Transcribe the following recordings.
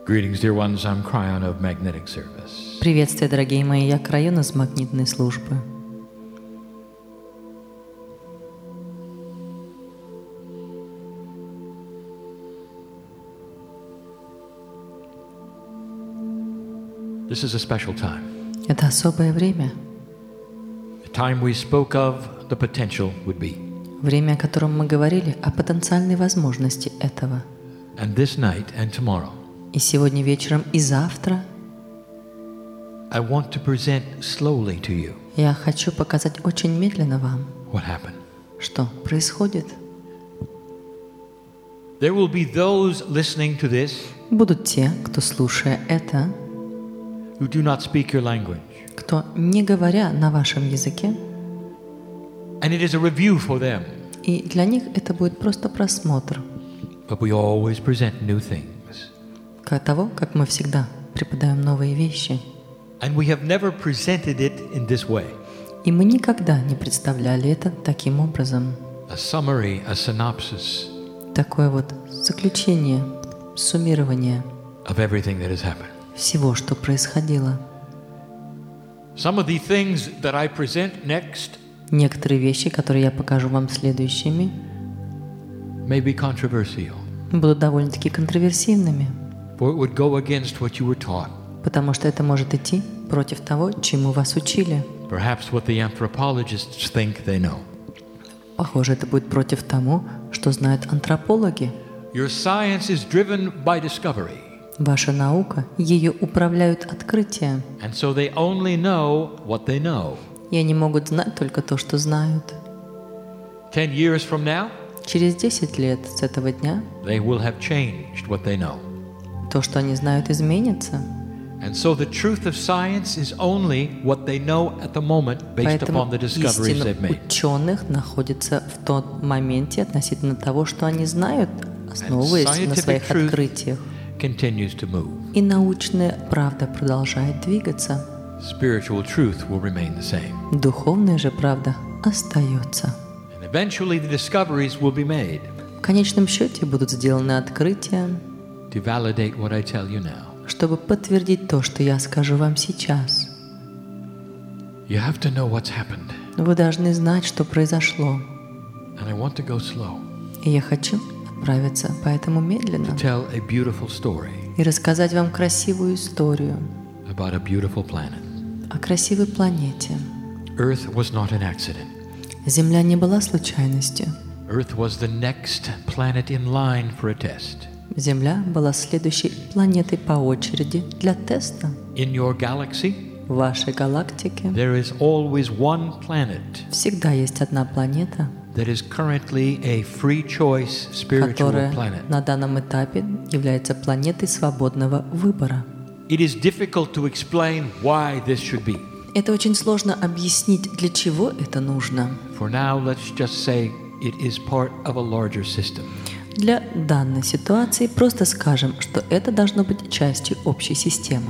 Greetings, dear ones. I'm Cryon of Magnetic Service. Приветствие, дорогие мои, я Крайон из магнитной службы. This is a special time. Это особое время. The time we spoke of the potential would be. Время, о котором мы говорили, о потенциальной возможности этого. And this night and tomorrow, И сегодня вечером, и завтра I want to present slowly to you я хочу показать очень медленно вам, what happened. что происходит. There will be those listening to this Будут те, кто, слушая это, who do not speak your language. кто, не говоря на вашем языке, And it is a review for them. и для них это будет просто просмотр But we always present new things. того, как мы всегда преподаем новые вещи. And we have never presented it in this way. И мы никогда не представляли это таким образом. A summary, a synopsis Такое вот заключение, суммирование of everything that has happened. всего, что происходило. Some of the things that I present next Некоторые вещи, которые я покажу вам следующими, may be controversial, будут довольно-таки контроверсивными, for it would go against what you were taught. потому что это может идти против того, чему вас учили. Perhaps what the anthropologists think they know. Похоже, это будет против тому, что знают антропологи. Your science is driven by discovery, Ваша наука, ее управляют открытия, and so they only know what they know. и они могут знать только то, что знают. 10 years from now, Через 10 лет с этого дня they will have changed what they know. то, что они знают, изменится. And so the truth of science is only what they know at the moment based Поэтому upon the discoveries истина they've made. ученых находится в том моменте относительно того, что они знают, основываясь на scientific своих truth открытиях. Continues to move. И научная правда продолжает двигаться. Spiritual truth will remain the same. Духовная же правда остается. And eventually the discoveries will be made В конечном счете будут сделаны открытия, to validate what I tell you now. чтобы подтвердить то, что я скажу вам сейчас. You have to know what's happened. Вы должны знать, что произошло. And I want to go slow И я хочу отправиться поэтому медленно to tell a beautiful story и рассказать вам красивую историю about a beautiful planet. о красивой планете. Earth was not an accident. Земля не была случайностью. Earth was the next planet in line for a test. Земля была следующей планетой по очереди для теста. In your galaxy, В вашей галактике there is always one planet всегда есть одна планета, that is currently a free choice spiritual которая planet. на данном этапе является планетой свободного выбора. It is difficult to explain why this should be. Это очень сложно объяснить, для чего это нужно. For now, let's just say it is part of a larger system. Для данной ситуации просто скажем, что это должно быть частью общей системы.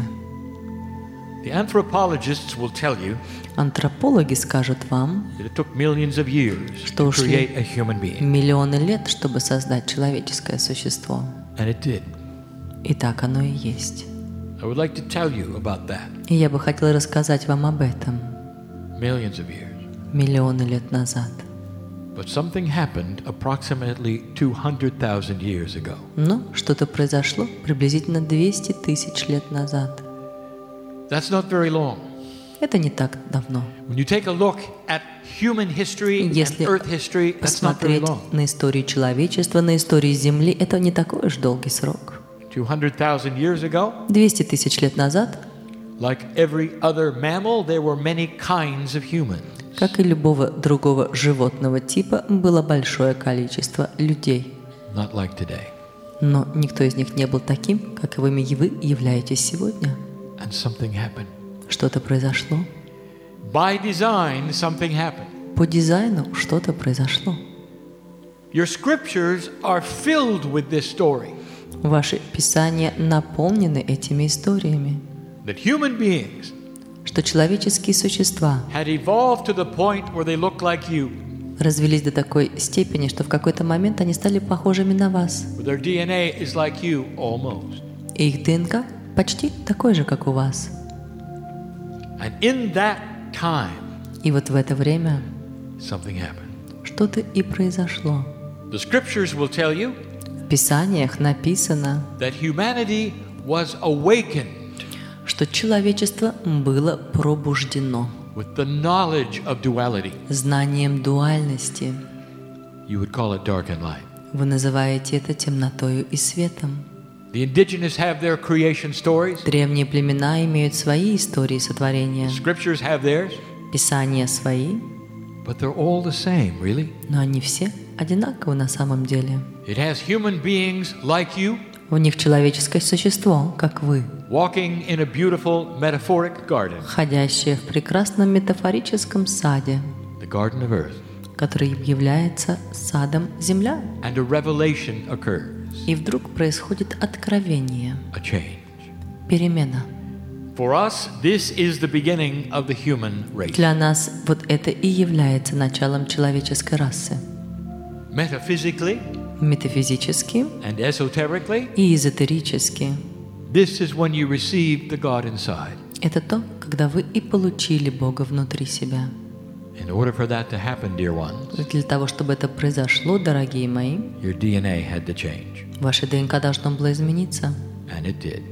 The anthropologists will tell you Антропологи скажут вам, that it took millions of years что to ушли create a human being. миллионы лет, чтобы создать человеческое существо. And it did. И так оно и есть. I would like to tell you about that. И я бы хотела рассказать вам об этом Millions of years. миллионы лет назад. But something happened approximately 200,000 years ago. Но что-то произошло приблизительно 200 тысяч лет назад. That's not very long. Это не так давно. When you take a look at human history and Если Earth history, that's not very посмотреть long. на историю человечества, на историю Земли, это не такой уж долгий срок. 200,000 years ago, 200 тысяч лет назад, like every other mammal, there were many kinds of humans. как и любого другого животного типа, было большое количество людей. Not like today. Но никто из них не был таким, каковыми вы являетесь сегодня. And something happened. Что-то произошло. By design, something happened. По дизайну что-то произошло. Your scriptures are filled with this story. Ваши писания наполнены этими историями, That human beings что человеческие существа had evolved to the point where they look like you. развились до такой степени, что в какой-то момент они стали похожими на вас. Their DNA is like you almost. И их ДНК почти такой же, как у вас. And in that time, И вот в это время something happened. что-то и произошло. The scriptures will tell you В Писаниях написано, that humanity was awakened что человечество было пробуждено with the knowledge of duality. знанием дуальности. You would call it dark and light. Вы называете это темнотою и светом. The indigenous have their creation stories. Древние племена имеют свои истории сотворения, Scriptures have theirs. Писания свои, But they're all the same, really. но они все одинаковы на самом деле. It has human beings like you В них человеческое существо, как вы, walking in a beautiful metaphoric garden, ходящее в прекрасном метафорическом саде, the garden of earth. который является садом земля. And a revelation occurs, И вдруг происходит откровение, a change. перемена. For us, this is the beginning of the human race. Для нас вот это и является началом человеческой расы. Metaphysically Метафизически and esoterically, и эзотерически. this is when you receive the God inside. Это то, когда вы и получили Бога внутри себя. In order for that to happen, dear ones, Для того, чтобы это произошло, дорогие мои, your DNA had to change. ваше ДНК должно было измениться. And it did.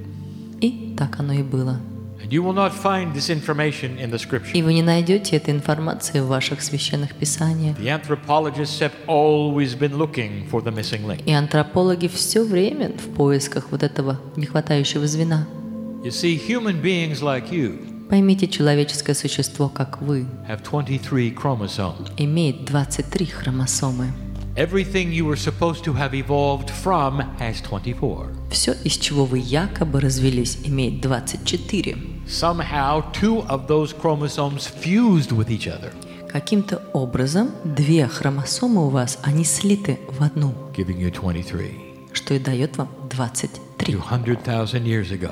И так оно и было. And you will not find this information in the scripture. И вы не найдете этой информации в ваших священных писаниях. The anthropologists have always been looking for the missing link. И антропологи все время в поисках вот этого нехватающего звена. You see, human beings like you Поймите, человеческое существо, как вы, have 23 chromosomes. имеет 23 хромосомы. Everything you were supposed to have evolved from has 24. Все, из чего вы якобы развелись, имеет 24. Somehow, 2 of those chromosomes fused with each other, Каким-то образом 2 хромосомы у вас, они слиты в одну, giving you 23. что и дает вам 23. 200,000 years ago,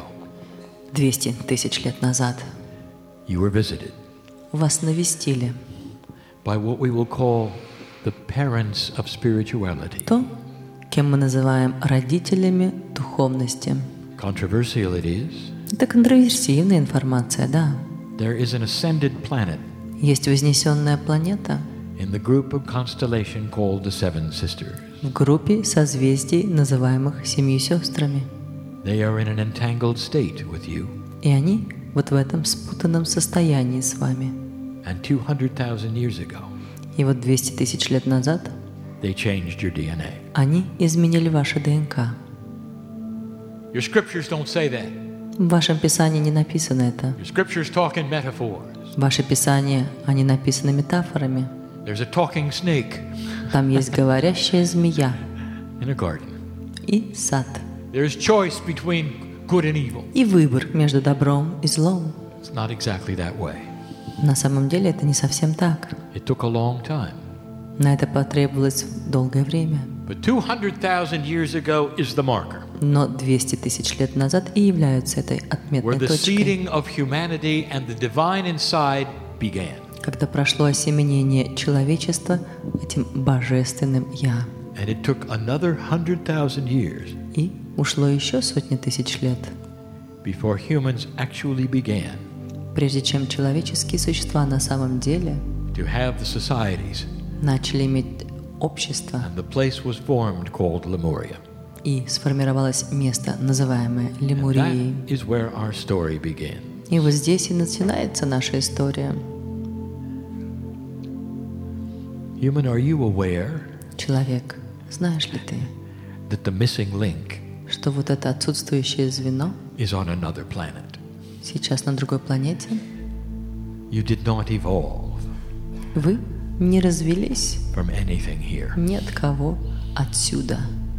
200 тысяч лет назад you were visited вас навестили. by what we will call the parents of spirituality. То, кем мы называем родителями духовности. Controversial it is. Это контроверсивная информация, да. There is an ascended planet Есть вознесенная планета in the group of constellation called the Seven Sisters. в группе созвездий, называемых семью сестрами. They are in an entangled state with you. И они вот в этом спутанном состоянии с вами. And 200,000 years ago, И вот 200 тысяч лет назад they changed your DNA. они изменили ваше ДНК. Your scriptures don't say that. В вашем Писании не написано это. Your scriptures talk in metaphors. Ваши Писания, они написаны метафорами. There's a talking snake Там есть говорящая змея in a garden. и сад. There's choice between good and evil. И выбор между добром и злом. It's not exactly that way. На самом деле это не совсем так. It took a long time. На это потребовалось долгое время. But 200,000 years ago is the marker Но 200 тысяч лет назад и являются этой where отметной the точкой, seeding of humanity and the divine inside began. когда прошло осеменение человечества этим божественным «Я». And it took another 100,000 years И ушло еще сотни тысяч лет, before humans actually began прежде чем человеческие существа на самом деле to have the societies. начали иметь общество, And the place was formed called Lemuria. и сформировалось место, называемое And Лемурией. that is where our story began. И вот здесь и начинается наша история. Human, are you aware Человек, знаешь ли ты, that the missing link что вот это отсутствующее звено is on another planet? сейчас на другой планете? You did not evolve Вы не развелись from anything here. ни от кого отсюда.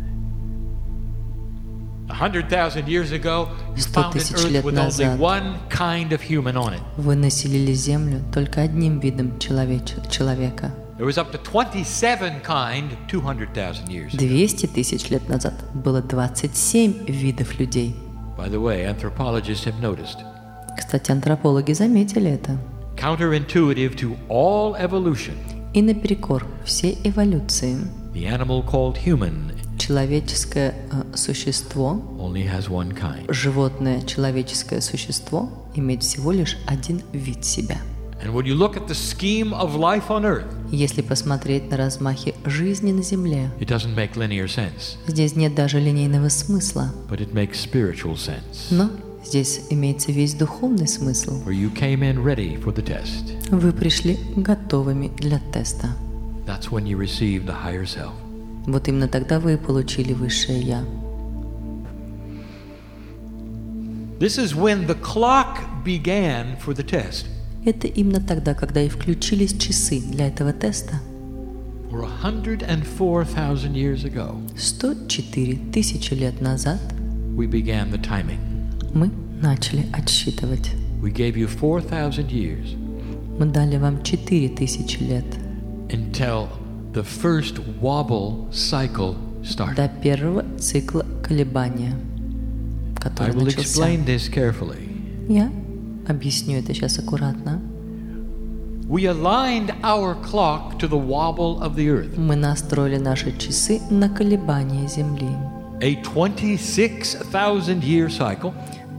100,000 years ago, you 100 found an тысяч earth лет with only назад. one kind of human on it. Вы населили Землю только одним видом человека. There was up to 27 kind 200,000 years ago. 200 тысяч лет назад было 27 видов людей. By the way, anthropologists have noticed, Кстати, антропологи заметили это. counterintuitive to all evolution, И наперекор всей эволюции the animal called human человеческое существо, only has one kind. животное человеческое существо имеет всего лишь один вид себя. And when you look at the scheme of life on earth, Если посмотреть на размахи жизни на Земле, it doesn't make linear sense, здесь нет даже линейного смысла, but it makes spiritual sense. но здесь имеется весь духовный смысл. Where you came in ready for the test. Вы пришли готовыми для теста. That's when you receive the higher self. Вот именно тогда вы получили Высшее Я. This is when the clock began for the test. Это именно тогда, когда и включились часы для этого теста. For 104,000 years ago, 104 тысячи лет назад we began the timing. мы начали отсчитывать. We gave you 4,000 years Мы дали вам 4000 лет until the first wobble cycle started. до первого цикла колебания, I который will начался. explain this carefully. Я объясню это сейчас аккуратно. We aligned our clock to the wobble of the earth. Мы настроили наши часы на колебания Земли. A 26,000-year cycle,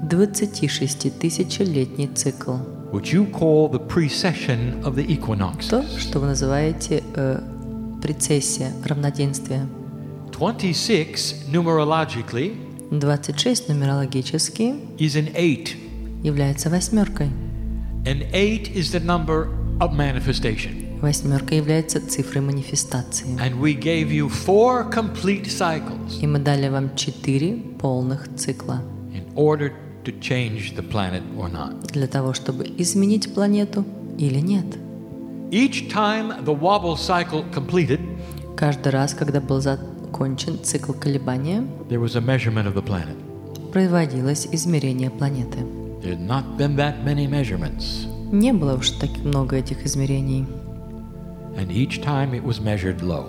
26-тысячелетний цикл. which you call the precession of the equinoxes. То, что вы называете прецессия, равноденствие. 26 numerologically 26 нумерологически is an 8, является восьмеркой. and 8 is the number of manifestation. Восьмерка является цифрой манифестации. And we gave you 4 complete cycles И мы дали вам 4 полных цикла in order to change the planet or not. для того, чтобы изменить планету или нет. Each time the wobble cycle completed, Каждый раз, когда был закончен цикл колебания, there was a measurement of the planet. проводилось измерение планеты. There had not been that many measurements, Не было уж так много этих измерений. and each time it was measured low.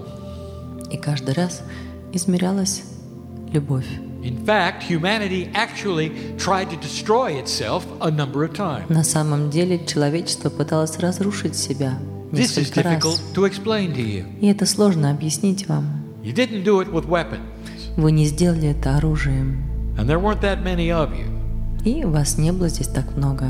И каждый раз измерялась любовь. In fact, humanity actually tried to destroy itself a number of times. На самом деле человечество пыталось разрушить себя This is несколько difficult раз. to explain to you. И это сложно объяснить вам. You didn't do it with weapons, Вы не сделали это оружием. and there weren't that many of you, И вас не было здесь так много.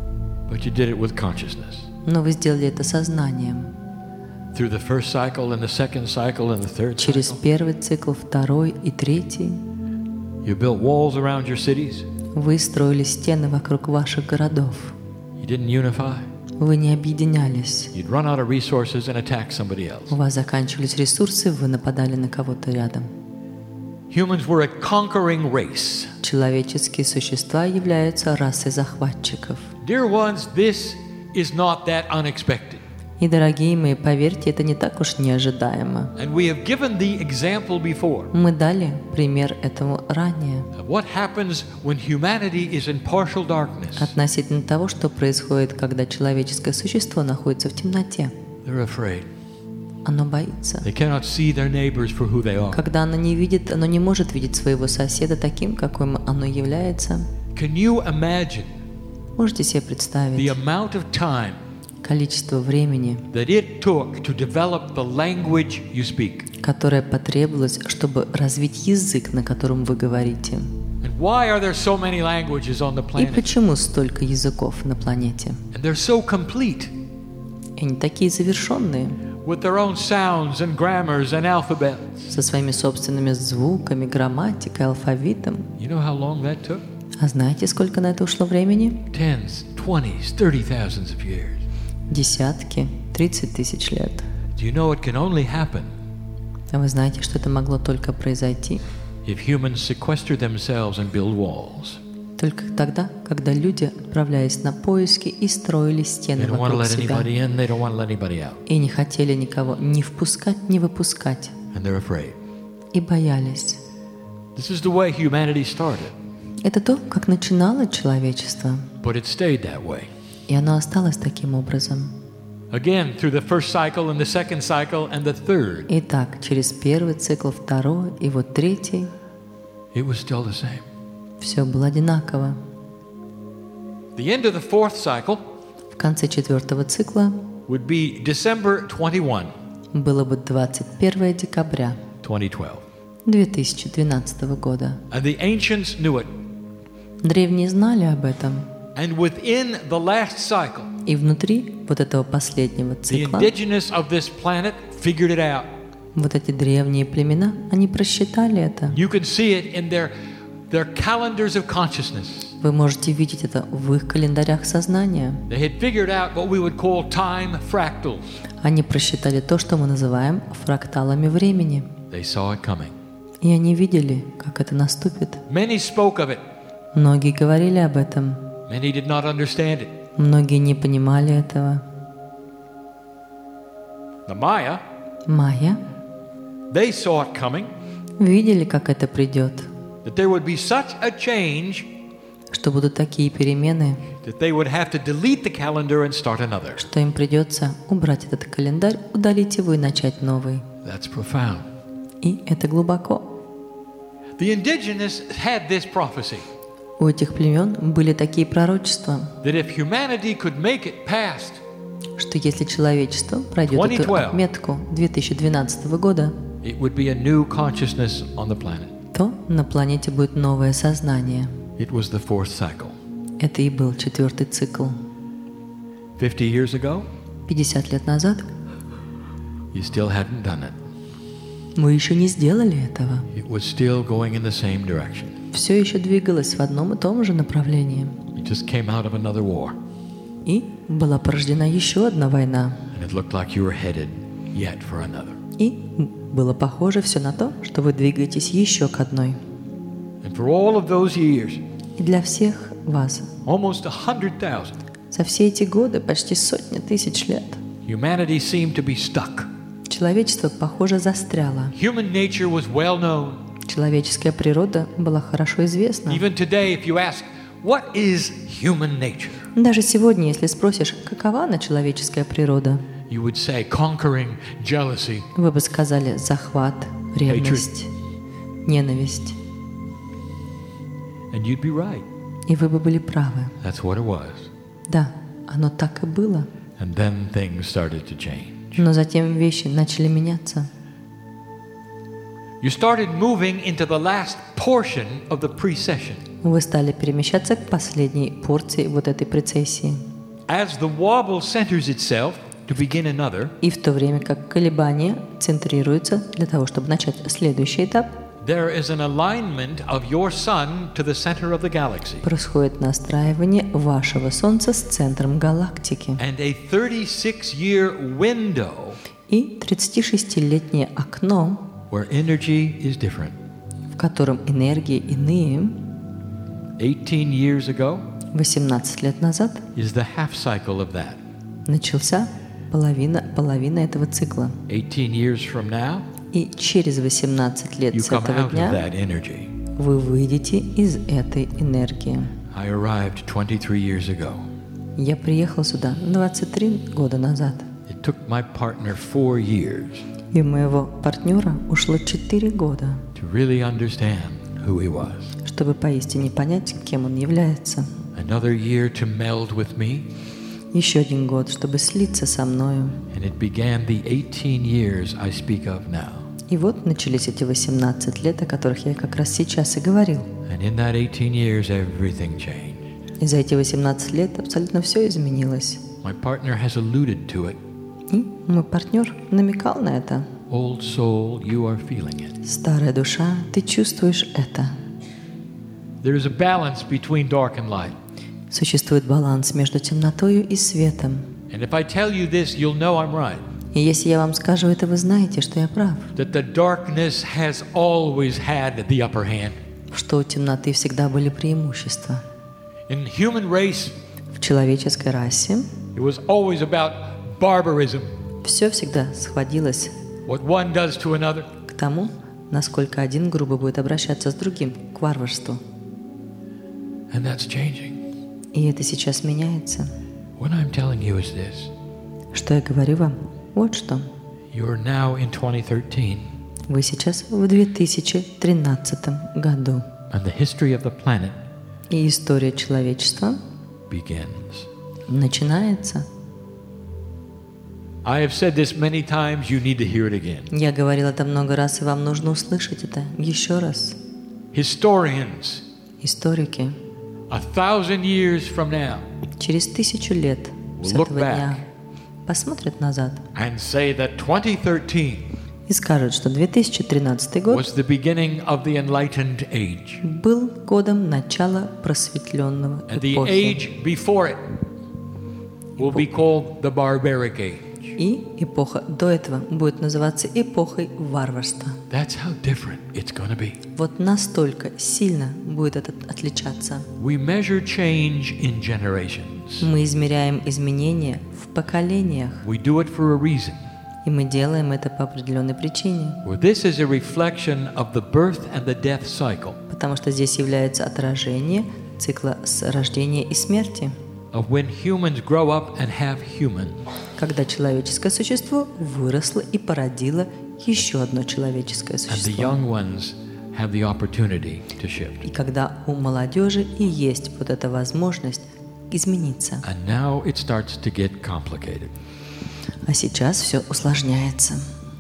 but you did it with consciousness. Но вы сделали это сознанием. Through the first cycle and the second cycle and the third Через cycle, первый цикл, второй и третий you built walls around your cities. вы строили стены вокруг ваших городов. You didn't unify. Вы не объединялись. You'd run out of resources and attack somebody else. У вас заканчивались ресурсы, вы нападали на кого-то рядом. Humans were a conquering race. Человеческие существа являются расой захватчиков. Dear ones, this is not that unexpected. И, дорогие мои, поверьте, это не так уж неожидаемо. And we have given the example before Мы дали пример этому ранее of what happens when humanity is in partial darkness. относительно того, что происходит, когда человеческое существо находится в темноте. They're afraid. Оно боится. They cannot see their neighbors for who they are. Когда оно не видит, оно не может видеть своего соседа таким, каким оно является. Can you imagine Можете себе the представить amount of time количество времени, that it took to develop the language you speak? которое потребовалось, чтобы развить язык, на котором вы говорите? And why are there so many languages on the И planet? почему столько языков на планете? And they're so complete И они такие завершенные, with their own sounds and grammars and alphabets. со своими собственными звуками, грамматикой, алфавитом. You know how long that took? А знаете, сколько на это ушло времени? Tens, 20s, 30,000 of years. Десятки, 30 тысяч лет. Do you know it can only happen А вы знаете, что это могло только произойти if humans sequester themselves and build walls? только тогда, когда люди отправлялись на поиски и строили They стены don't want to вокруг let себя. anybody in, they don't want to let anybody out. И не хотели никого ни впускать, ни выпускать. And they're afraid. И боялись. This is the way humanity started, Это то, как начинало человечество. but it stayed that way. И оно осталось таким образом. Again, through the first cycle and the second cycle and the third, Итак, через первый цикл, второй и вот третий, it was still the same. все было одинаково. The end of the fourth cycle В конце четвертого цикла would be December 21, было бы 21 декабря 2012. 2012 года. And the ancients knew it. Древние знали об этом. And within the last cycle, И внутри вот этого последнего the цикла, indigenous of this planet figured it out. вот эти древние племена, они просчитали это. You can see it in their calendars of consciousness. Вы можете видеть это в их календарях сознания. They had figured out what we would call time fractals. Они просчитали то, что мы называем фракталами времени. They saw it coming. И они видели, как это наступит. Many spoke of it. Многие говорили об этом. Many did not understand it. Многие не понимали этого. The Maya, Майя they saw it coming, видели, как это придет, that there would be such a change что будут такие перемены, that they would have to delete the calendar and start another. что им придется убрать этот календарь, удалить его и начать новый. That's profound. И это глубоко. The indigenous had this prophecy У этих племен были такие пророчества, that if humanity could make it past что если человечество пройдет эту 2012. отметку 2012 года, it would be a new consciousness on the planet. то на планете будет новое сознание. It was the fourth cycle. Это и был 4-й цикл. 50 years ago, 50 лет назад you still hadn't done it. мы еще не сделали этого. It was still going in the same direction. Все еще двигалось в одном и том же направлении. It just came out of another war, И была порождена еще одна война. and it looked like you were headed yet for another. И было похоже все на то, что вы двигаетесь еще к одной. And for all of those years, И для всех вас almost 100,000, за все эти годы, почти 100 тысяч лет, humanity seemed to be stuck. человечество, похоже, застряло. Human nature was well known. Человеческая природа была хорошо известна. Even today, if you ask, what is human nature? Даже сегодня, если спросишь, какова она человеческая природа, You would say conquering, jealousy. вы бы сказали захват, ревность, ненависть. And you'd be right. И вы бы были правы. That's what it was. Да, оно так и было. And then things started to change. Но затем вещи начали меняться. You started moving into the last portion of the precession. Вы стали перемещаться к последней порции вот этой прецессии. As the wobble centers itself to begin another, И в то время как колебания центрируются для того, чтобы начать следующий этап, there is an alignment of your sun to the center of the galaxy. происходит настраивание вашего Солнца с центром галактики. And a 36-year window И 36-летнее окно, where energy is different. в котором энергии иные, 18 years ago 18 лет назад is the half cycle of that. начался половина этого цикла. 18 years from now, И через 18 лет you с come этого out of дня that energy. вы выйдете из этой энергии. I arrived 23 years ago. Я приехал сюда 23 года назад. It took my partner 4 years И у моего партнера ушло 4 года, to really understand who he was. чтобы поистине понять, кем он является. Another year to meld with me, Еще 1 год, чтобы слиться со мною. and it began the 18 years I speak of now. И вот начались эти 18 лет, о которых я как раз сейчас и говорил. And in that 18 years, everything changed. И за эти 18 лет абсолютно все изменилось. My partner has alluded to it. И мой партнер намекал на это. Old soul, you are feeling it. Старая душа, ты чувствуешь это. There is a balance between dark and light. Существует баланс между темнотою и светом. And if I tell you this, you'll know I'm right. И если я вам скажу это, вы знаете, что я прав. That the darkness has always had the upper hand. Что у темноты всегда были преимущества. In human race, В человеческой расе it was always about barbarism. все всегда сходилось What one does to another. к тому, насколько один грубо будет обращаться с другим, к варварству. And that's changing. И это сейчас меняется. What I'm telling you is this. Что я говорю вам? Вот что. You are now in 2013. Вы сейчас в 2013 году. And the history of the planet И история человечества begins. начинается. I have said this many times, you need to hear it again. Я говорил это много раз, и вам нужно услышать это еще раз. Historians, Историки 1,000 years from now, через 1000 лет с Look этого дня посмотрят назад and say that 2013 и скажут, что 2013 год was the beginning of the enlightened age. был годом начала просветленного And the эпохи. age before it will be called the barbaric age. И эпоха до этого будет называться эпохой варварства. That's how different it's going to be. Вот настолько сильно будет это отличаться. We measure change in generations. Мы измеряем изменения в поколениях, We do it for a reason. и мы делаем это по определенной причине, Well, this is a reflection of the birth and the death cycle, потому что здесь является отражение цикла с рождения и смерти, of when humans grow up and have humans. когда человеческое существо выросло и породило еще одно человеческое And the существо. young ones have the opportunity to shift. И когда у молодежи и есть вот эта возможность измениться. And now it starts to get complicated. А сейчас все усложняется.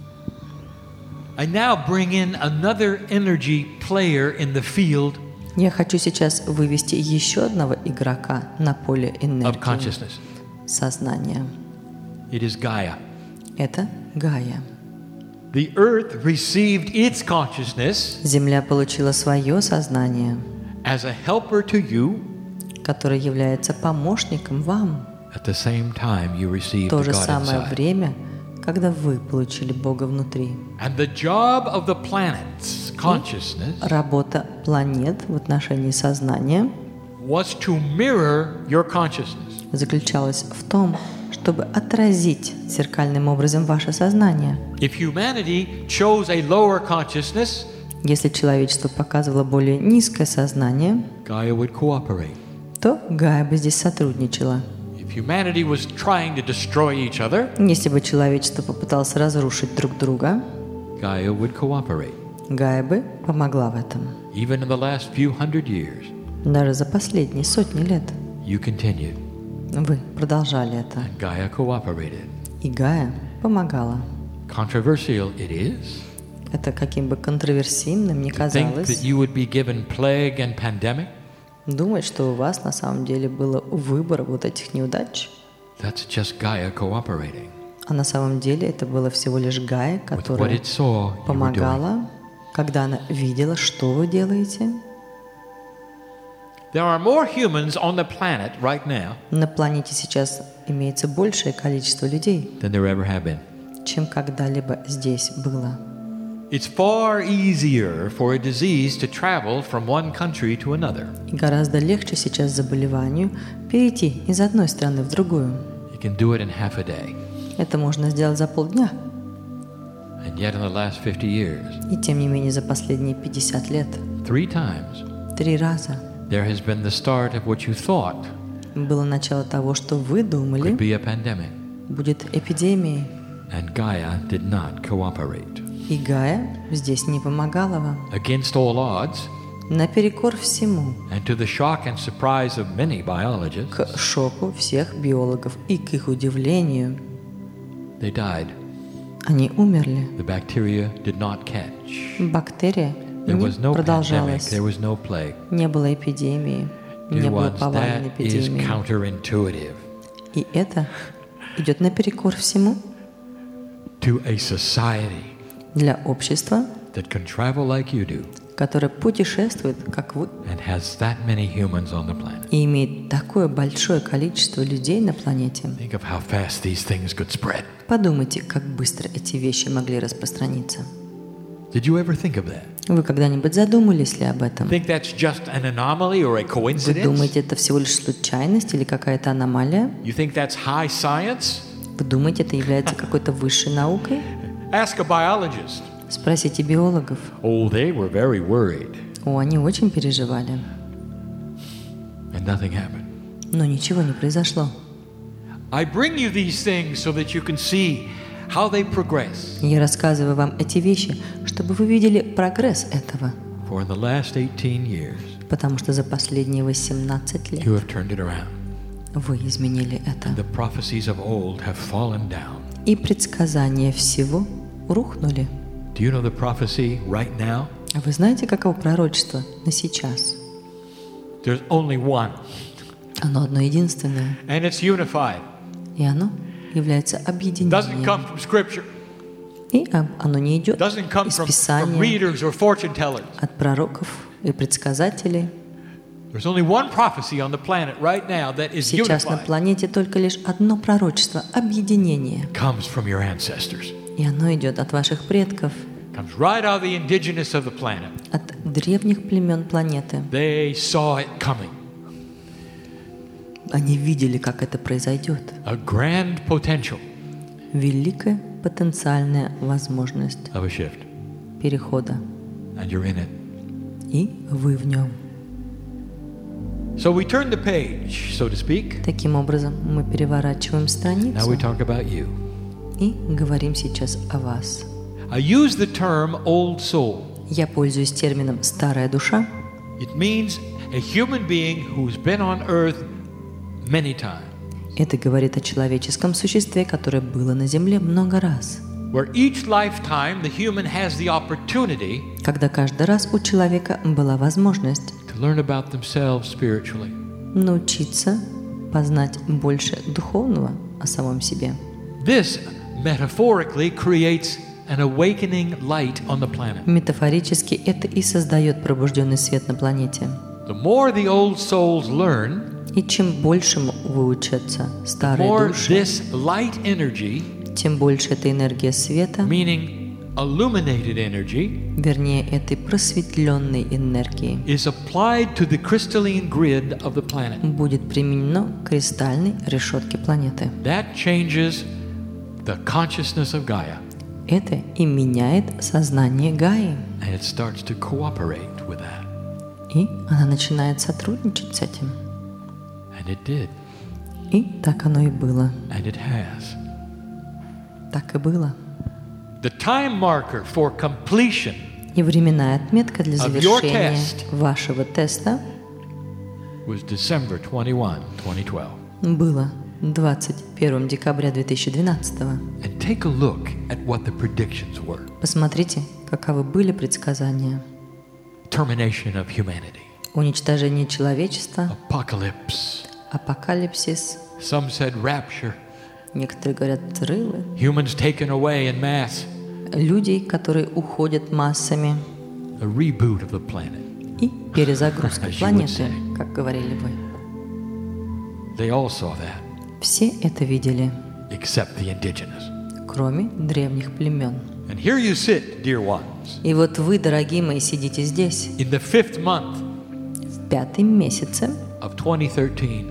I now bring in another energy player in the field Я хочу сейчас вывести еще одного игрока на поле of энергии, consciousness. сознания. It is Gaia. Это Гая. The earth received its consciousness Земля получила свое сознание, as a helper to you которое является помощником вам. at the same time you received В то the же God самое inside. время, когда вы получили Бога внутри. And the job of the planet's consciousness Работа планет в отношении сознания was to mirror your consciousness. заключалась в том, чтобы отразить зеркальным образом ваше сознание. If humanity chose a lower consciousness, Если человечество показывало более низкое сознание, Gaia would cooperate. то Гая бы здесь сотрудничала. If humanity was trying to destroy each other, Если бы человечество попыталось разрушить друг друга, Gaia would cooperate. Гая бы помогла в этом. Even in the last few hundred years, Даже за последние сотни лет you continued, вы продолжали это. and Gaia cooperated. И Гая помогала. Controversial it is Это каким бы контроверсийным ни to think that казалось, you would be given plague and pandemic. думать, что у вас на самом деле было выбор вот этих неудач, That's just Gaia cooperating а на самом деле это было всего лишь Гая, with what которая it saw you were doing. помогала, когда она видела, что вы делаете. There are more humans on the planet right now На планете сейчас имеется большее количество людей, than there ever have been. чем когда-либо здесь было. It's far easier for a disease to travel from one country to another. И гораздо легче сейчас заболеванию перейти из одной страны в другую. You can do it in half a day. Это можно сделать за полдня. And yet in the last 50 years, И тем не менее за последние 50 лет 3 times, 3 раза there has been the start of what you thought было начало того, что вы could думали, be a pandemic. будет эпидемией. And Gaia did not cooperate. И Гая здесь не помогала вам. Against all odds, Наперекор всему, and to the shock and surprise of many biologists, к шоку всех биологов и к их удивлению, they died. они умерли. The bacteria did not catch. Бактерия There was не no pandemic. продолжалась. There was no plague. Не было эпидемии, не Dear было ones, повальной that is эпидемии. counterintuitive И это идет наперекор всему to a society для общества, that can travel like you do которое путешествует, как вы, and has that many humans on the planet. и имеет такое большое количество людей на планете. Think of how fast these things could spread. Подумайте, как быстро эти вещи могли распространиться. Did you ever think of that? Вы когда-нибудь задумались ли об этом? Think that's just an anomaly or a Вы coincidence? думаете, это всего лишь случайность или какая-то аномалия? You think that's high science? Вы думаете, это является какой-то высшей наукой? Ask a biologist. Спросите биологов. Oh, they were very worried, О, они очень переживали, and nothing happened. но ничего не произошло. I bring you these things so that you can see how they progress. Я рассказываю вам эти вещи, чтобы вы видели прогресс этого, For in the last 18 years, потому что за последние 18 лет you have turned it around. вы изменили это. The prophecies of old have fallen down. и предсказания всего рухнули. Do you know the prophecy right now? А вы знаете, каково пророчество на сейчас? There's only one, Оно одно единственное, and it's unified. и оно является Doesn't объединением. come from Scripture. И оно не идет Doesn't come из from Писания, readers or fortune tellers. от пророков и предсказателей. There's only one prophecy on the planet right now that is Сейчас на unified. планете только лишь одно пророчество – объединение. Comes from your ancestors. И оно идет от ваших предков, Comes right out of the indigenous of the planet. от древних племен планеты. They saw it coming. Они видели, как это произойдет. A grand potential Великая потенциальная возможность of a shift. перехода. And you're in it. И вы в нем. So we turn the page, so to speak. Таким образом, мы переворачиваем Now страницу we talk about you. и говорим сейчас о вас. I use the term old soul. Я пользуюсь термином «старая душа». It means a human being who's been on earth many times, Это говорит о человеческом существе, которое было на Земле много раз. where each lifetime the human has the opportunity Когда каждый раз у человека была возможность to learn about themselves spiritually. научиться познать больше духовного о самом себе. This metaphorically creates an awakening light on the planet. Метафорически это и создает пробужденный свет на планете. The more the old souls learn, И чем большему выучатся the старые more души, this light energy, тем больше эта энергия света, meaning illuminated energy, вернее, этой просветленной энергии, is applied to the crystalline grid of the planet. будет применено к кристальной решетке планеты. That changes the consciousness of Gaia, Это и меняет сознание Гаи. and it starts to cooperate with that. И она начинает сотрудничать с этим. And it did, И так оно и было. and it has. Так и было. The time marker for completion И временная отметка для Of your завершения test. вашего теста was December 21, 2012. было 21 декабря 2012. And take a look at what the predictions were. Посмотрите, каковы были предсказания. Termination of humanity, Уничтожение человечества, apocalypse. апокалипсис, Some said rapture, некоторые говорят взрывы, humans taken away in mass, людей, которые уходят массами, a reboot of the planet. и перезагрузка As you would планеты, say. как говорили вы. They all saw that, Все это видели, except the indigenous. кроме древних племен. And here you sit, dear ones, И вот вы, дорогие мои, сидите здесь in the 5th month в 5-м месяце of 2013,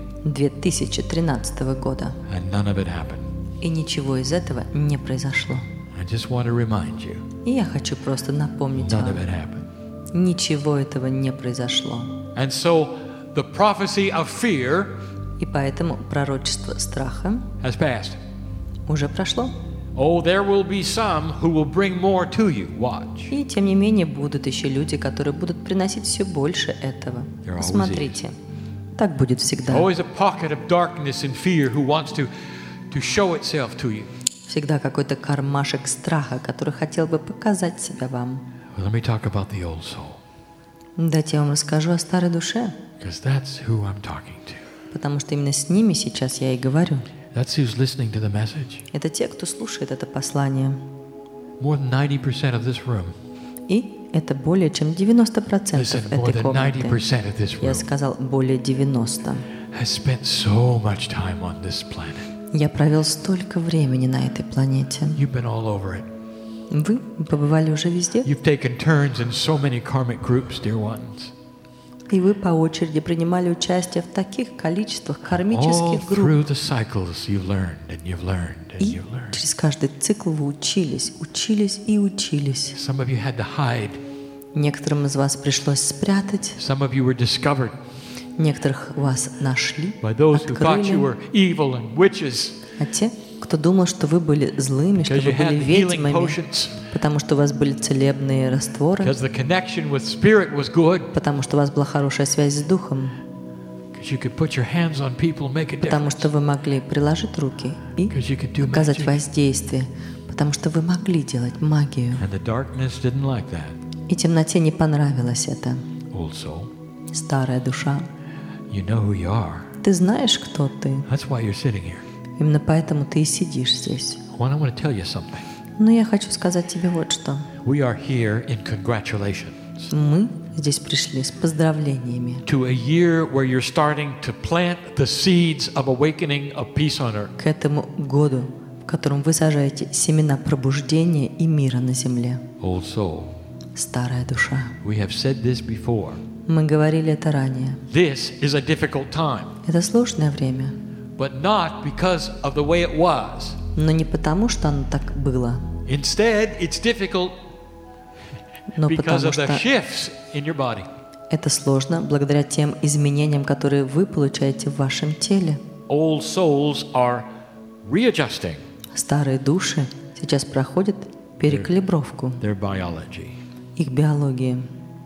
2013 года. and none of it happened. И ничего из этого не произошло. I just want to remind you, И я хочу просто напомнить none вам, of it happened. ничего этого не произошло. And so the prophecy of fear И поэтому пророчество страха has passed. уже прошло. Oh, there will be some who will bring more to you. Watch. И тем не менее будут еще люди, которые будут приносить все больше этого. There always Посмотрите, так будет всегда. Always a pocket of darkness and fear who wants to show itself to you. Всегда какой-то кармашек страха, который хотел бы показать себя вам. Well, let me talk about the old soul, Дайте я вам расскажу о старой душе, because that's who I'm talking to. потому что именно с ними сейчас я и говорю. That's who's listening to the message. Это те, кто слушает это послание. More than 90% of this room. И это более чем 90% Listen, more этой than комнаты. 90% of this Я room сказал более 90. has spent so much time on this planet. Я провел столько времени на этой планете. You've been all over it. Вы побывали уже везде, You've taken turns in so many karmic groups, dear ones. и вы по очереди принимали участие в таких количествах All кармических групп. through the cycles you've learned and you've learned and И you've learned. через каждый цикл вы учились, учились и учились. Some of you had to hide. Некоторым из вас пришлось спрятать, Some of you were discovered некоторых вас нашли, by those who thought you открыли. were evil and witches А те, кто думал, что вы были злыми, что because вы you had были the healing ведьмами, potions, потому что у вас были целебные растворы, because the connection with spirit was good, потому что у вас была хорошая связь с Духом, Because you could put your hands on people and make a Потому difference. что вы могли приложить руки и Because you could do оказать magic. воздействие. Потому что вы могли делать магию. And the darkness didn't like that. И темноте не понравилось это. Old soul, Старая душа. you know who you are. Ты знаешь, кто ты. That's why you're sitting here. Именно поэтому ты и сидишь здесь. Well, I want to tell you something. Но я хочу сказать тебе вот что. We are here in congratulations Мы здесь пришли с поздравлениями to a year where you're starting to plant the seeds of awakening of peace on earth. к этому году, в котором вы сажаете семена пробуждения и мира на земле. Old soul, Старая душа. we have said this before. Мы говорили это ранее. This is a difficult time, Это сложное время, but not because of the way it was. но не потому, что оно так было, Instead, it's difficult но because потому of the что shifts in your body. это сложно благодаря тем изменениям, которые вы получаете в вашем теле. Old souls are readjusting Старые души сейчас проходят перекалибровку their biology. их биологии.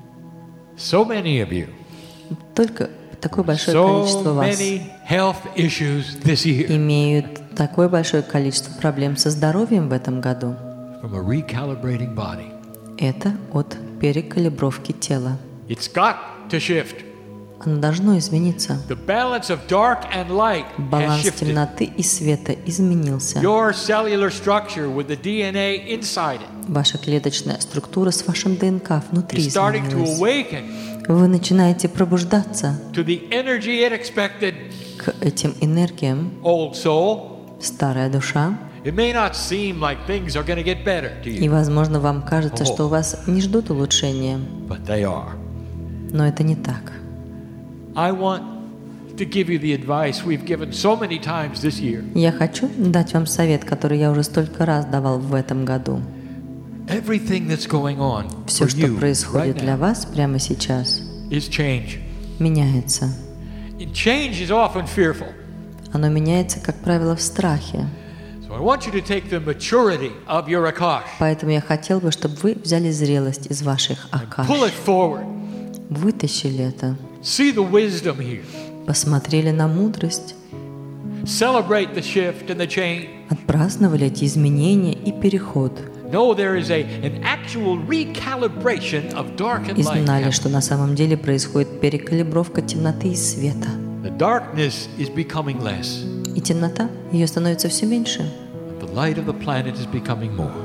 So many of you, Только такое большое so количество вас many health issues this year имеют такое большое количество проблем со здоровьем в этом году. from a recalibrating body. Это от перекалибровки тела. It's got to shift. Оно должно измениться. The balance of dark and light has Баланс shifted. темноты и света изменился. Your cellular structure with the DNA inside it Ваша клеточная структура с вашим ДНК внутри is starting to изменилась. awaken Вы начинаете пробуждаться to the energy it expected. к этим энергиям. Old soul, Старая душа. it may not seem like things are going to get better to И, you, возможно, вам кажется, что у вас не ждут улучшения. but they are. Но это не так. I want to give you the advice we've given so many times this year. Я хочу дать вам совет, который я уже столько раз давал в этом году. Everything that's going on Все, for что you происходит right для now вас прямо сейчас, is change. меняется. And change is often fearful. Оно меняется, как правило, в страхе. So I want you to take the maturity of your Akash, Поэтому я хотел бы, чтобы вы взяли зрелость из ваших акаш, pull it forward. вытащили это, See the wisdom here. посмотрели на мудрость, Celebrate the shift and the change. отпраздновали эти изменения и переход. Know there is an actual recalibration of dark and И light. знали, что на самом деле происходит перекалибровка темноты и света. The darkness is becoming less. И темнота, ее становится все меньше, The light of the planet is becoming more.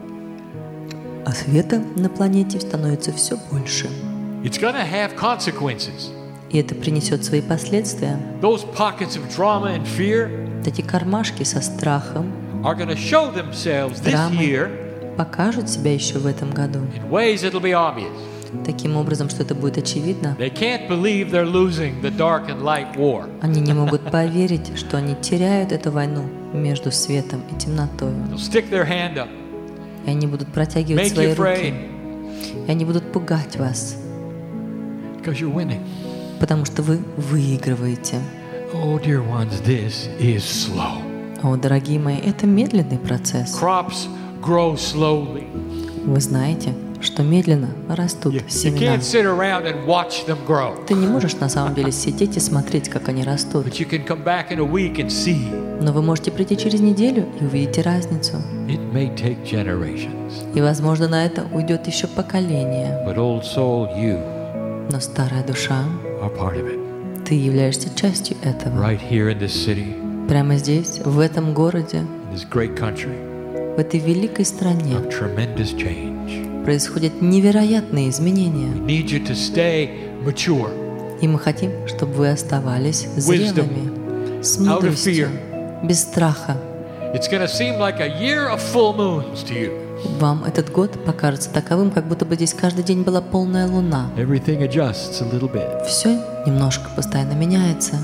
а света на планете становится все больше. It's going to have consequences. И это принесет свои последствия. Those pockets of drama and fear Вот эти кармашки со страхом, are going to show themselves this драмой year покажут себя еще в этом году. in ways that'll be obvious. Таким образом, что это будет очевидно. They can't believe they're losing the dark and light war. Они не могут поверить, что они теряют эту войну между светом и темнотой. They'll stick their hand up, И они будут протягивать make свои you afraid руки. И они будут пугать вас, because you're winning. потому что вы выигрываете. Oh, dear ones, this is slow. О, дорогие мои, это медленный процесс. Crops grow slowly. Вы знаете, что медленно растут You семена. can't sit around and watch them grow. Ты не можешь на самом деле сидеть и смотреть, как они растут. But you can come back in a week and see. Но вы можете прийти через неделю и увидите разницу. It may take generations. И, возможно, на это уйдет еще поколение. But old soul, you Но старая душа, are part of it. ты являешься частью этого. Right here in this city, Прямо здесь, в этом городе, in this great country в этой великой стране of tremendous change. происходят невероятные изменения. We need you to stay mature, И мы хотим, чтобы вы оставались зрелыми, с out of мудростью, fear. без страха. It's going to seem like a year of full moons to you. Вам этот год покажется таковым, как будто бы здесь каждый день была полная луна. Everything adjusts a little bit. Все немножко постоянно меняется.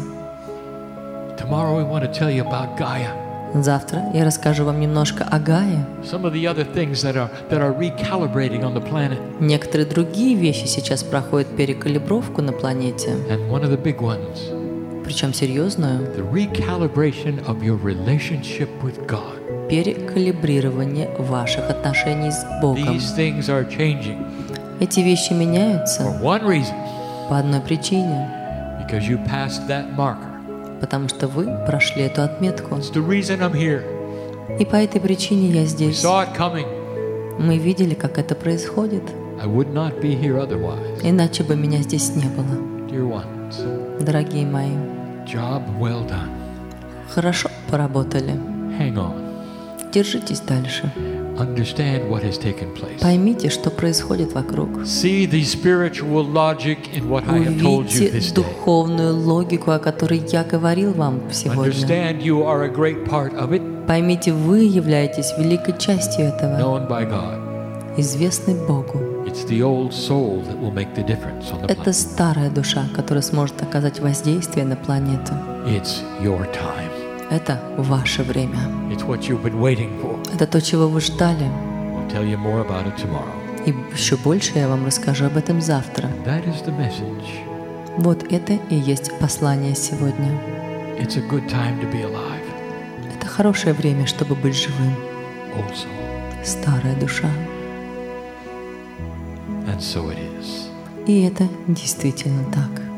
Tomorrow we want to tell you about Gaia. Завтра я расскажу вам немножко о Гае. Some of the other things that are recalibrating on the planet. Некоторые другие вещи сейчас проходят перекалибровку на планете, And one of the big ones, причем серьезную, the recalibration of your relationship with God. перекалибрирование ваших отношений с Богом. These things are changing Эти вещи меняются for one reason, по одной причине, Because you passed that marker. потому что вы прошли эту отметку. It's the reason I'm here. И по этой причине я We здесь. saw it coming. Мы видели, как это происходит. I would not be here otherwise. Иначе бы меня здесь не было. Dear ones, Дорогие мои, job well done. хорошо поработали. Hang on. Держитесь дальше. Understand what has taken place. Поймите, что происходит вокруг. See the spiritual logic in what I have told you Увидьте this day. духовную логику, о которой я говорил вам сегодня. Understand you are a great part of it, Поймите, вы являетесь великой частью этого, known by God. известной Богу. It's the old soul that will make the difference on the Это planet. старая душа, которая сможет оказать воздействие на планету. It's your time. Это ваше время. It's what you've been waiting for. Это то, чего вы ждали. We'll tell you more about it tomorrow. И еще больше я вам расскажу об этом завтра. That is the message. Вот это и есть послание сегодня. It's a good time to be alive. Это хорошее время, чтобы быть живым. Old soul. Старая душа. And so it is. И это действительно так.